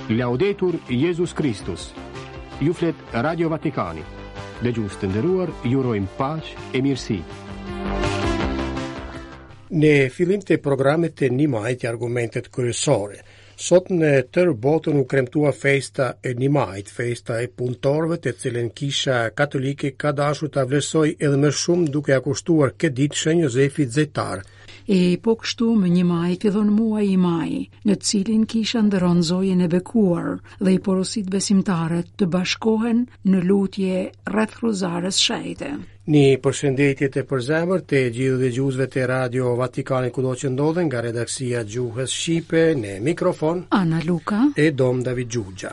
Laudetur Jesus Christus. Ju flet Radio Vatikani. Dëgjues të nderuar, ju urojmë paqë e mirësi. Në fillim të programit të një majt argumentet kryesore. Sot në tërë botën u kremtua festa e një majt, festa e punëtorëve, të cilën Kisha Katolike ka dashur ta vlerësoj edhe më shumë duke ia kushtuar këtë ditë Shën Jozefit Zejtar. E po kështu më një maj fillon muaji i maj, në të cilin Kisha ndëron zojën e bekuar dhe i porosit besimtarët të bashkohen në lutje rreth Kruzarës Shëjte. Një përshëndetje të përzemër të gjithë dëgjuesve të Radio Vatikani kudo që ndodhen, nga redaksia Gjuhës Shqipe, në mikrofon Ana Luka e Dom David Gjugja.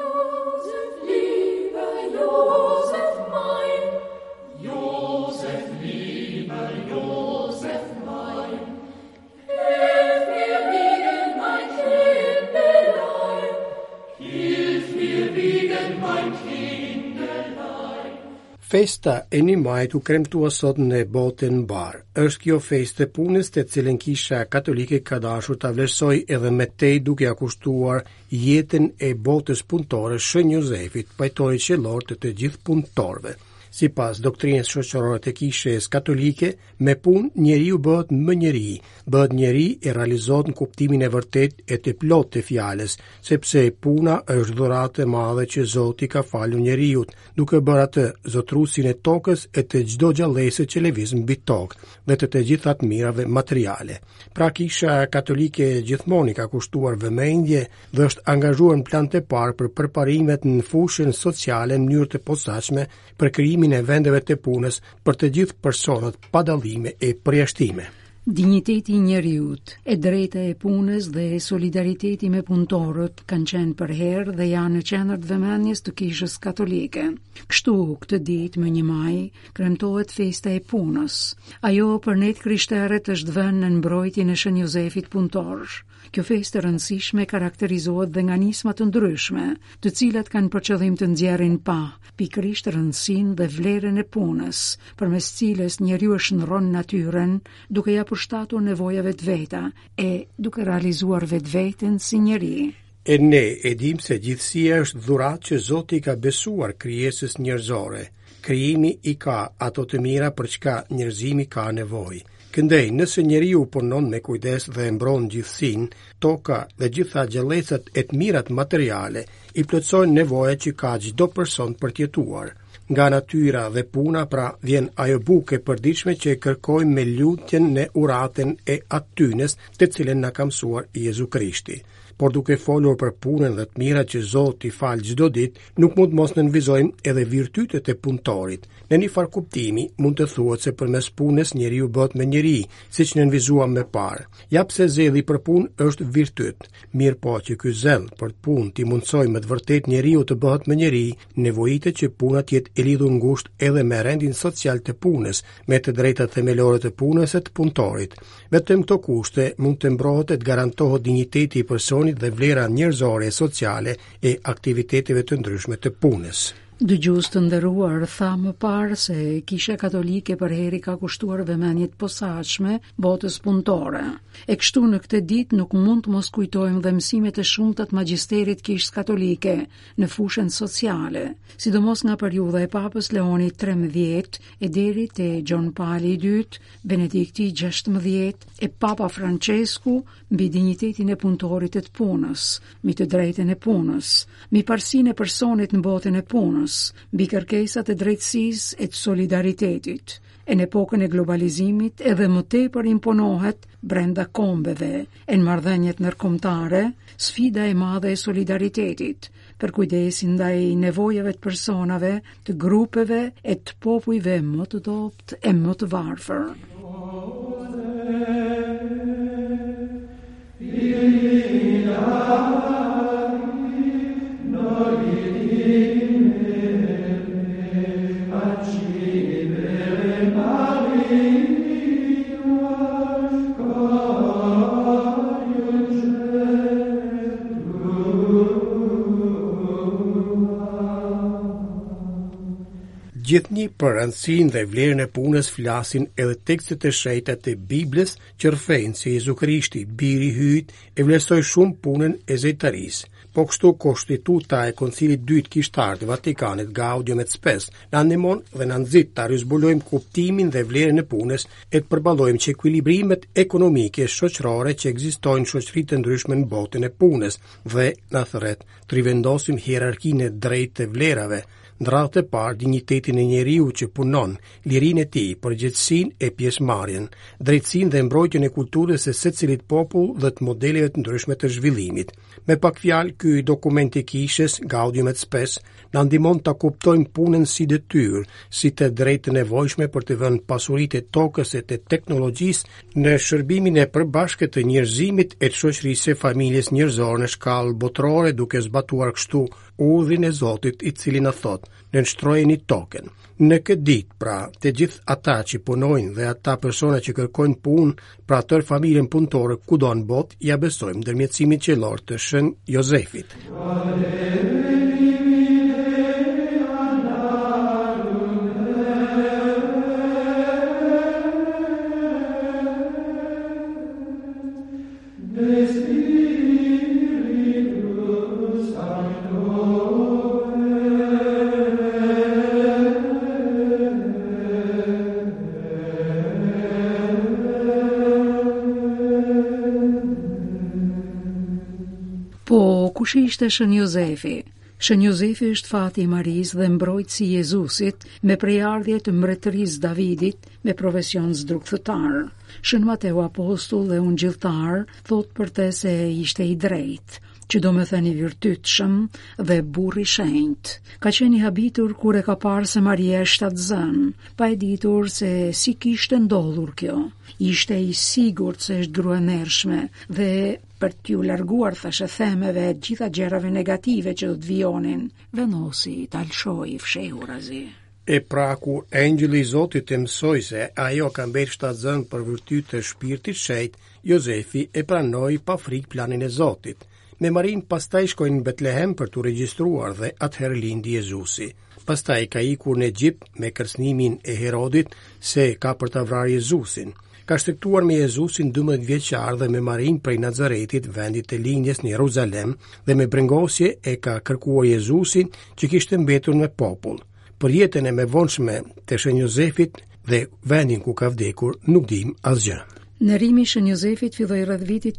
Festa e një majt u kremtua sot në botën mbar. Është kjo festë e punës të cilën Kisha Katolike ka dashur ta vlerësoj edhe me tej duke ia kushtuar jetën e botës punëtore Shën Jozefit, pajtori qellor të gjithë punëtorëve. Sipas doktrinës shoqërore të Kishës Katolike, me punë njeriu bëhet më njeri, bëhet njeri e realizohet në kuptimin e vërtet e të plot të fjalës, sepse puna është dhuratë e madhe që Zoti ka falur njeriut, duke bërë atë zotrusin e tokës e të çdo gjallëse që lëviz mbi tokë dhe të gjitha të mirave materiale. Pra Kisha Katolike gjithmonë ka kushtuar vëmendje dhe është angazhuar në plan të parë për përparimet në fushën sociale në mënyrë të posaçme për krijimin e vendeve të punës për të gjithë personat pa dallime e përjashtime. Dinjiteti i njeriut, e drejta e punës dhe solidariteti me punëtorët kanë qenë për herë dhe janë në qendër të vëmendjes të Kishës Katolike. Kështu, këtë ditë më 1 maj, kremtohet festa e punës. Ajo për ne krishterët është vënë në mbrojtjen e Shën Jozefit punëtor. Kjo festë e rëndësishme karakterizohet dhe nga nisma të ndryshme, të cilat kanë për qëllim të nxjerrin pikërisht rëndësinë dhe vlerën e punës, përmes cilës njeriu e shndërron natyrën, duke ja përshtatur nevojave të veta e duke realizuar vetveten si njeri. E ne e dim se gjithësia është dhuratë që Zoti ka besuar krijesës njerëzore. Krijimi i ka ato të mira për çka njerëzimi ka nevojë. Këndej, nëse njeriu punon me kujdes dhe mbron gjithësinë, toka dhe gjitha gjallësat e të mirat materiale i plotësojnë nevojat që ka çdo person për të jetuar. Nga natyra dhe puna pra vjen ajo bukë e përditshme që e kërkojmë me lutjen në uratën e atynes të cilën na ka mësuar Jezu Krishti. Por duke folur për punën dhe të mirat që Zoti fal çdo ditë, nuk mund mos nënvizojmë edhe virtytet e punëtorit. Në një farë kuptimi, mund të thuhet se përmes punës njeriu bëhet më njeri, siç nënvizuam më parë. Ja pse zelli për punë është virtyt. Mirë po që ky zell për punë t'i mundsojë me të vërtet njeriu të bëhet më njeri, nevojitet që puna të jetë e lidhur ngushtë edhe me rendin social të punës, me të drejtat themelore të punës e të punëtorit. Vetëm këto kushte mund të mbrohet e të garantohet dinjiteti i personit dhe vlera njerëzore e sociale e aktiviteteve të ndryshme të punës. Dëgjues të nderuar, tha më parë se Kisha Katolike për herë ka kushtuar vëmendje të posaçme botës punëtore. E kështu në këtë ditë nuk mund të mos kujtojmë dhe mësimet e shumta të magjisterit Kishës Katolike në fushën sociale, sidomos nga periudha e Papës Leoni XIII e deri te Gjon Pali II, Benedikti XVI e Papa Francesku mbi dinjitetin e punëtorit e të punës, mbi të drejtën e punës, mbi parsinë e personit në botën e punës, mbi kërkesat e drejtësisë e të solidaritetit. E në epokën e globalizimit edhe më tepër imponohet brenda kombeve, e në marrëdhëniet ndërkombëtare, sfida e madhe e solidaritetit, për kujdesin ndaj nevojave të personave, të grupeve e të popujve më të dobët e më të varfër. Gjithnjë për rëndësinë dhe vlerën e punës flasin edhe tekstet e shenjta të Biblës që rrëfejnë se Jezu Krishti, biri i hyjt, e vlerësoi shumë punën e zejtarisë. Po kështu konstituta e Koncilit dytë kishtar të Vatikanit Gaudium et Spes na ndihmon dhe na nxit ta rizbulojmë kuptimin dhe vlerën e punës e të përballojmë që ekuilibrimet ekonomike shoqërore që ekzistojnë në shoqëritë të ndryshme në botën e punës dhe na thret të rivendosim hierarkinë e drejtë të vlerave. Në radhë të parë, dinjitetin e njeriu që punon, lirinë e tij, përgjegjësinë e pjesëmarrjen, drejtësinë dhe mbrojtjen e kulturës së secilit popull dhe të modeleve të ndryshme të zhvillimit. Me pak fjalë, ky dokument i kishës Gaudium et Spes na ndihmon ta kuptojmë punën si detyrë, si të drejtë nevojshme për të vënë pasuritë e tokës e të teknologjisë në shërbimin e përbashkët të njerëzimit e të shoqërisë së familjes njerëzore në shkallë botërore, duke zbatuar kështu urdhrin e Zotit i cili na thot: nënshtrojeni tokën. Në këtë ditë, pra, të gjithë ata që punojnë dhe ata persona që kërkojnë punë, pra tërë familjen punëtore kudo në botë, ja besojmë ndërmjetësimin qellor të Shën Jozefit. Kush ishte Shën Jozefi? Shën Jozefi është fati i Marisë dhe mbrojtësi i Jezusit me prejardhje të mbretërisë Davidit me profesion zdrukthëtar. Shën Mateu apostull dhe ungjilltar thot për te se ishte i drejtë, që do me thënë i virtytshëm dhe burr i shenjtë. Ka qenë i habitur kur e ka parë se Maria e shtatzën, pa e ditur se si kishte ndodhur kjo. Ishte i sigurt se është grua e ndershme dhe për t'ju larguar thashë themeve gjitha gjërave negative që do të vijonin, vendosi ta lshoi fshehurazi. E pra kur engjëlli i Zotit e mësoi se ajo ka mbetë shtatzën për virtyt të shpirtit shenjtë, Jozefi e pranoi pa frikë planin e Zotit. Me Marin pastaj shkojnë në Betlehem për t'u regjistruar dhe atëherë lindi Jezusi. Pastaj ka ikur në Egjipt me kërcënimin e Herodit se ka për ta vrarë Jezusin. Ka shtriktuar me Jezusin 12 vjeçar dhe me Marin prej Nazaretit, vendit të lindjes në Jeruzalem, dhe me brengosje e ka kërkuar Jezusin që kishte mbetur me popull. Për jetën e mëvonshme të Shën Jozefit dhe vendin ku ka vdekur nuk dim asgjë. Ndërrimi i Shën Jozefit filloi rreth vitit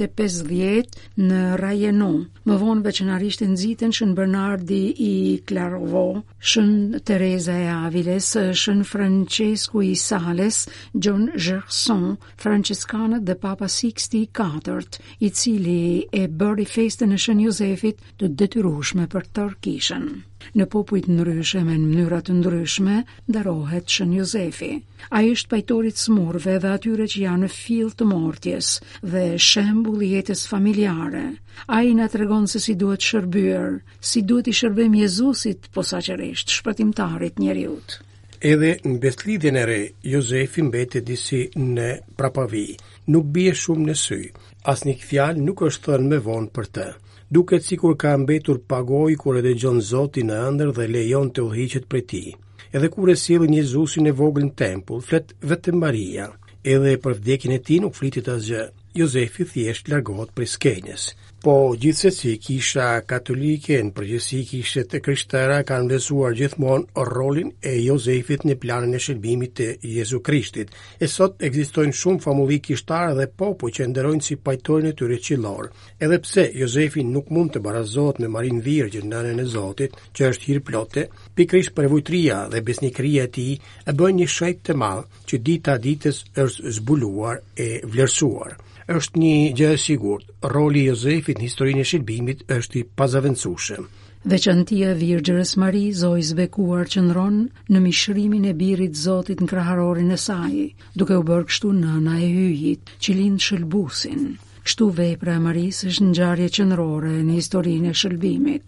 850 në Rajenon. Më vonë veçanarisht nxiten Shën Bernardi i Clairvaux, Shën Teresa e Aviles, Shën Francesku i Sales, John Gerson, franciskanët dhe Papa Sixti IV, i cili e bëri festën e Shën Jozefit të detyrueshme për tërë kishën. Në popull të ndryshme me mënyra të ndryshme ndarohet Shën Jozefi. Ai është pajtori i smurve dhe atyre që janë në fill të mortjes dhe shembull i jetës familjare. Ai na tregon se si duhet shërbyer, si duhet i shërbejmë Jezusit posaçërisht shpëtimtarit njeriut. Edhe në bestlidhjen e re, Jozefi mbetet disi në prapavi, nuk bie shumë në sy. Asnjë fjalë nuk është thënë me vonë për të. Duket sikur ka mbetur pagoj kur e dëgjon Zotin në ëndër dhe lejon të udhëhiqet prej tij. Edhe kur e sjellin Jezusin e vogël në tempull, flet vetëm Maria. Edhe për vdekjen e tij nuk flitet asgjë. Jozefi thjesht largohet prej skenjes. Po gjithsesi kisha katolike në përgjithësi kishtet e krishterë kanë vlerësuar gjithmonë rolin e Jozefit në planin e shërbimit të Jezu Krishtit. E sot ekzistojnë shumë famulli kishtarë dhe popull që nderojnë si pajtorin e tyre qiellor. Edhe pse Jozefi nuk mund të barazohet me Marin Virgjën, nënën e Zotit, që është hir plote, pikërisht për vujtëria dhe besnikëria e tij e bën një shejt të madh që dita ditës është zbuluar e vlerësuar. Është një gjë e sigurt, roli i Jozefit në historinë e shërbimit është i pazaventësueshëm. Veçantia e Virgjërës Mari, Zojës bekuar, qëndron në mishërimin e birit Zotit në kraharorin e saj, duke u bërë kështu nëna e hyjit, që lind shëlbusin. Kështu vepra e Marisë është ngjarje qendrore në historinë e shërbimit.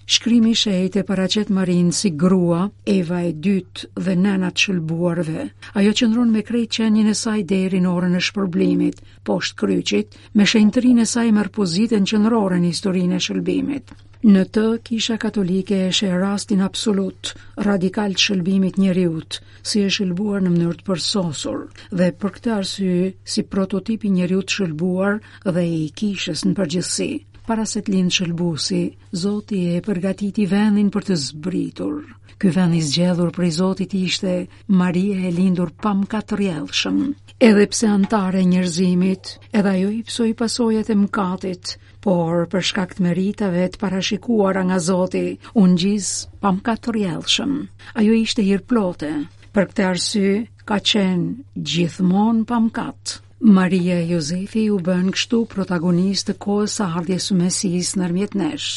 Shkrimi i Shenjtë e paraqet Marinë si grua, Eva e dytë dhe nëna të shëlbuarve. Ajo qëndron me krejt qenien e saj deri në orën e shpërblimit, poshtë kryqit, me shenjtërinë e saj merr pozitën qendrore në historinë e shëlbimit. Në të, Kisha Katolike e sheh rastin absolut, radikal të shëlbimit njeriut, si e shëlbuar në mënyrë të përsosur, dhe për këtë arsye si prototip i njeriut të shëlbuar dhe i kishës në përgjithësi. Para se të lindë shëlbuesi, Zoti e përgatiti vendin për të zbritur. Ky vend i zgjedhur prej Zotit ishte Maria e lindur pamkatrjellshëm. Edhe pse antare e njerëzimit, edhe ajo i psoi pasojat e mëkatit, por për shkak të meritave të parashikuara nga Zoti, u ngjiz pamkatrjellshëm. Ajo ishte hirplote. Për këtë arsye ka qenë gjithmonë pamkat. Maria e Jozefi u bën kështu protagonist të kohës së ardhjes së Mesisë ndërmjet nesh.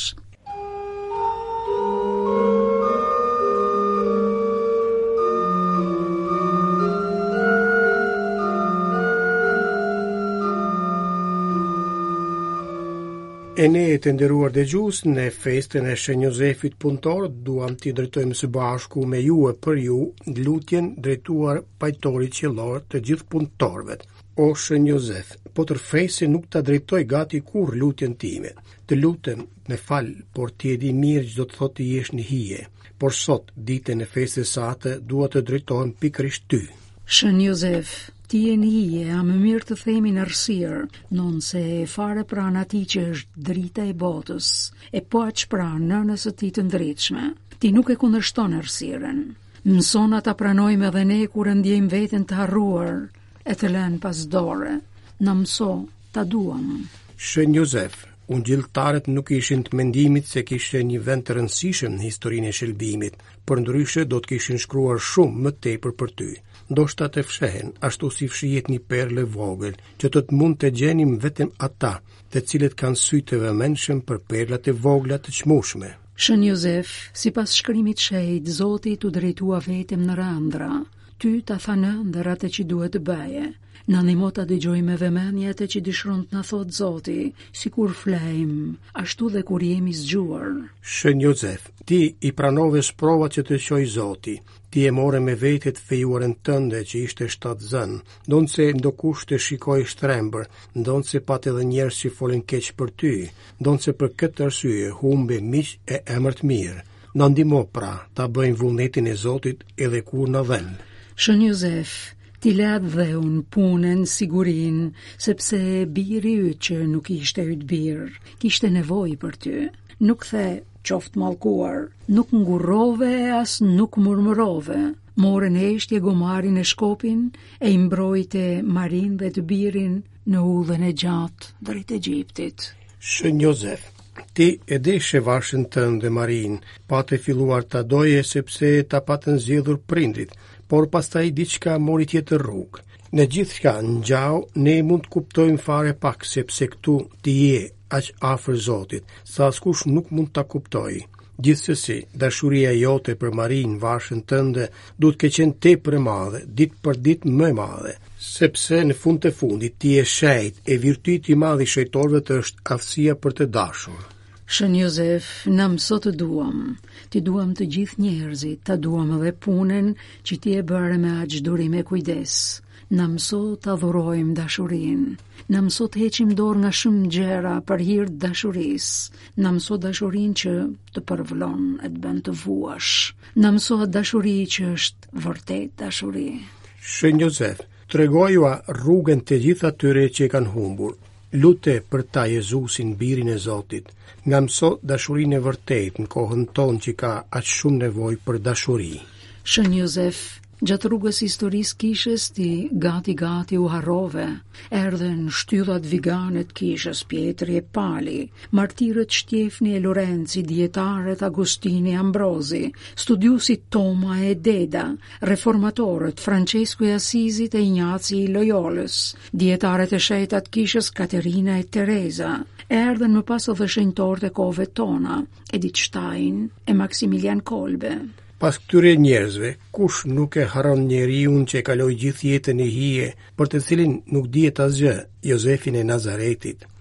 E ne të nderuar dëgjues, në festën e Shën Jozefit punëtor, duam t'i drejtojmë së bashku me ju e për ju lutjen drejtuar pajtorit qiellor të gjithë punëtorëve. O Shën Jozef, po tërfej se nuk ta drejtoj gati kur lutjen time. Të lutem me fal, por ti e di mirë çdo të thotë të jesh në hije. Por sot, ditën e festës sate, dua të drejtohem pikërisht ty. Shën Jozef, ti e në hije, a më mirë të themi në rësirë, non se e fare pranë ati që është drita e botës, e po aq pranë nënës së tij të ndritshme. Ti nuk e kundërshton rësirën. Mësona ta pranojmë edhe ne kur ndjejmë veten të harruar, e të lënë pas dore. Na mëso ta duam. Shën Jozef, ungjilltarët nuk ishin të mendimit se kishte një vend të rëndësishëm në historinë e shëlbimit, por ndryshe do të kishin shkruar shumë më tepër për ty. Ndoshta të fshehen, ashtu si fshihet një perlë vogël, që të mund të gjenim vetëm ata, të cilët kanë sy të vëmendshëm për perlat e vogla të çmueshme. Shën Jozef, sipas shkrimit shenjtë, Zoti t'u drejtua vetëm në ëndra. Ty ta thanë ëndër atë që duhet të bëje. Na ndihmo ta dëgjojmë me vëmendje atë që dëshiron të na thotë Zoti, sikur flejm, ashtu dhe kur jemi zgjuar. Shën Jozef, ti i pranove provat që të çoi Zoti. Ti e more me vete të fejuarën tënde që ishte shtatzën, ndonse ndokush të shikoi shtrembër, ndonse pat edhe njerëz që folën keq për ty, ndonse për këtë arsye humbe miq e emër të mirë. Na ndihmo pra ta bëjmë vullnetin e Zotit edhe kur na vën. Shën Jozef, ti leat dhe unë punën, sigurin, sepse biri yt që nuk ishte yt bir, kishte nevojë për ty. Nuk the qoftë mallkuar, nuk ngurrove as nuk murmurove. Morën eshtje gomarin e shkopin e i mbrojte Marin dhe të birin në udhën e gjatë drejt Egjiptit. Shën Jozef, ti e deshe vashën tënde Marin, pa të filluar ta doje sepse ta patën zgjedhur prindrit, por pastaj diçka mori tjetër rrugë. Në gjithçka ngjau, ne mund të kuptojmë fare pak sepse këtu ti je aq afër Zotit, sa askush nuk mund ta kuptojë. Gjithsesi, dashuria jote për Marin, vashën tënde, duhet të qenë tepër e madhe, ditë për ditë më e madhe, sepse në fund të fundit ti je shejt e virtyti i madh i shejtorëve të është aftësia për të dashur. Shën Jozef, na mëso të duam. Ti duam të gjithë njerëzit, ta duam edhe punën që ti e bëre me aq durim e kujdes. Na mëso të adhurojmë dashurinë. Na mëso të heqim dorë nga shumë gjëra për hir të dashurisë. Na mëso dashurinë që të përvlon e të bën të vuash. Na mëso dashuri që është vërtet dashuri. Shën Jozef, tregojua rrugën të gjithë atyre që e kanë humbur. Lute për ta Jezusin, birin e Zotit, nga mëso dashurinë e vërtet në kohën tonë që ka aq shumë nevojë për dashuri. Shën Jozef, gjatë rrugës historisë kishës ti gati u harrove. Erdhen shtyllat vigane të kishës, Pietri e Pali, martirët Shtjefni e Lorenci, dietarët Agostini e Ambrozi, studiusit Toma e Deda, reformatorët Francesco e Asizit e Ignaci i Loyolës, dietarët e shejta të kishës Katerina e Teresa. Erdhen më pas edhe shenjtorët e kohëve tona, Edith Stein e Maximilian Kolbe. Pas këtyre njerëzve, kush nuk e harron njeriun që e kaloi gjithë jetën e hije, për të cilin nuk dihet asgjë, Jozefin e Nazaretit.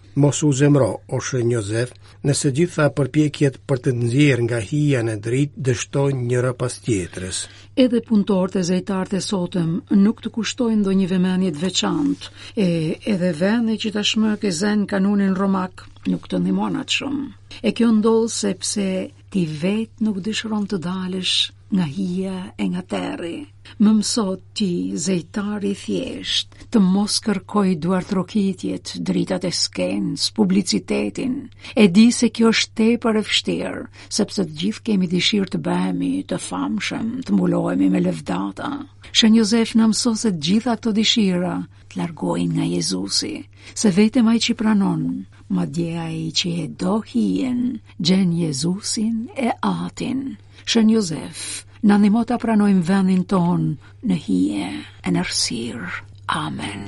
Mos u zemro, o shën Jozef, nëse gjitha përpjekjet për të nxjerrë nga hija në dritë dështojnë njëra pas tjetrës. Edhe punëtorët e zejtarët e sotëm nuk të kushtojnë ndonjë vëmendje të veçantë, edhe vendi që tashmë zen kanunin romak nuk të ndihmon atë shumë. E kjo ndodh sepse ti vetë nuk dëshiron të dalësh nga hija e nga terri. Më mëso ti, zejtari thjesht, të mos kërkoj duartrokitjet, dritat e skenës, publicitetin. E di se kjo është tepër e vështirë, sepse të gjithë kemi dëshirë të bëhemi të famshëm, të mbulohemi me lëvdata. Shën Jozef na mëson se të gjitha këto dëshira të largojnë nga Jezusi, se vetëm ai që pranon, madje ai që e do hijen, gjen Jezusin e atin. Shën Jozef na ndihmo ta pranojmë vendin ton në hije e në errësirë. Amen.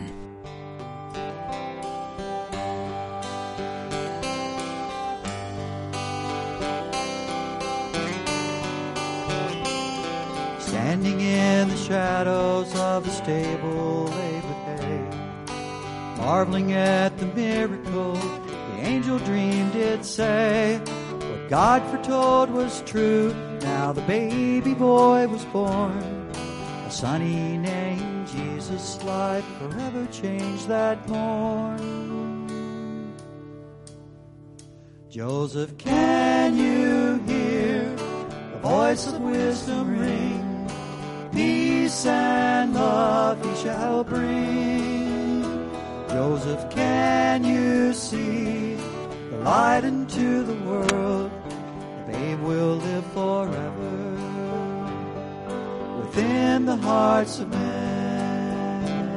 Standing in the shadows of the stable laid with hay, marveling at the miracle the angel dream did say. What God foretold was true, now the baby boy was born. A son he named Jesus, life forever changed that morn. Joseph, can you hear the voice of wisdom ring? Peace and love he shall bring. Joseph, can you see the light into the world? The babe will live forever within the hearts of men.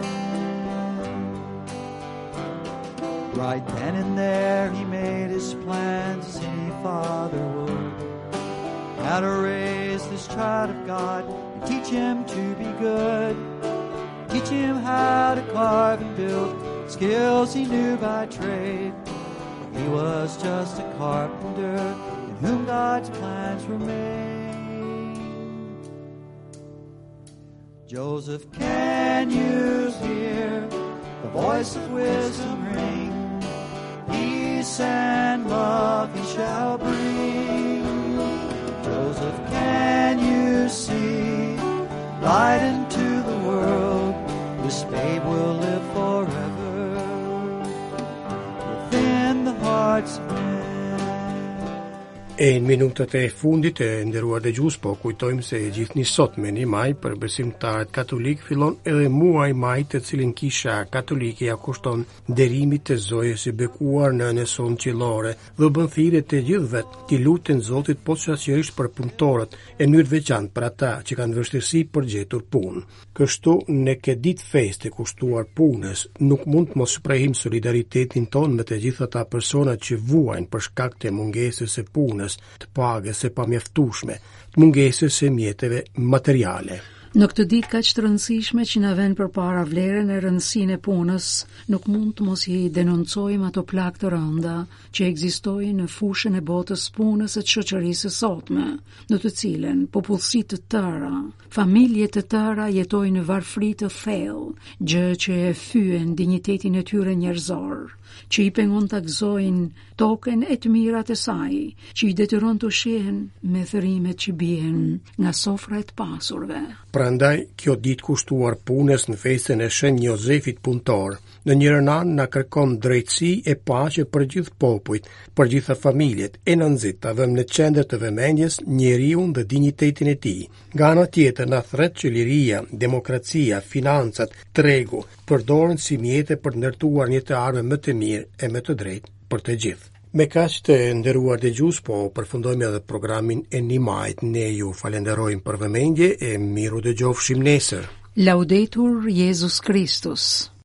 Right then and there he made his plans as any father would. How to raise this child of God and teach him to be good. Teach him how to carve and build, skills he knew by trade. He was just a carpenter in whom God's plans were made. Joseph, can you hear the voice of wisdom ring? Peace and love he shall bring. Joseph, can you see light into the world? This babe will live forever within the hearts of men. E në minutët e fundit e nderuar dëgjues, po kujtojmë se gjithë sot me 1 maj për besimtarët katolik fillon edhe muaj maj, të cilin Kisha Katolike ja kushton nderimit të Zojës së bekuar në nëson qellore dhe bën thirrje të gjithëve të luten Zotit posaçërisht për punëtorët e mënyrë veçantë për ata që kanë vështirësi për gjetur punë. Kështu në këtë ditë festë kushtuar punës, nuk mund të mos shprehim solidaritetin ton me të gjithë ata personat që vuajnë për shkak të mungesës së punës, të pagës së pamjaftueshme, të mungesës së mjeteve materiale. Në këtë ditë kaq të rëndësishme që na vën përpara vlerën e rëndësinë e punës, nuk mund të mos i denoncojmë ato plagë të rënda që ekzistojnë në fushën e botës punës së shoqërisë së sotme, në të cilën popullsi të tëra, familje të tëra jetojnë në varfëri të thellë, gjë që e fyen dinjitetin e tyre njerëzor, që i pengon të gëzojnë token e të mirat e saj, që i detyron të shihen me thërimet që bien nga sofra e të pasurve. Prandaj, kjo ditë kushtuar punës në festën e Shën Jozefit punëtor, në njërin anë na kërkon drejtësi e paqe për gjithë popujt, për gjitha familjet, e në nxit të vëmë në qendër të vëmendjes njeriun dhe dinjitetin e tij. Nga ana tjetër na thret që liria, demokracia, financat, tregu përdoren si mjete për të ndërtuar një të ardhme më të mirë e më të drejtë për të gjithë. Me kaq të nderuar dëgjues, po përfundojmë edhe programin e 1 majit. Ne ju falenderojmë për vëmendje e miru dëgjofshim nesër. Laudetur Jesus Christus.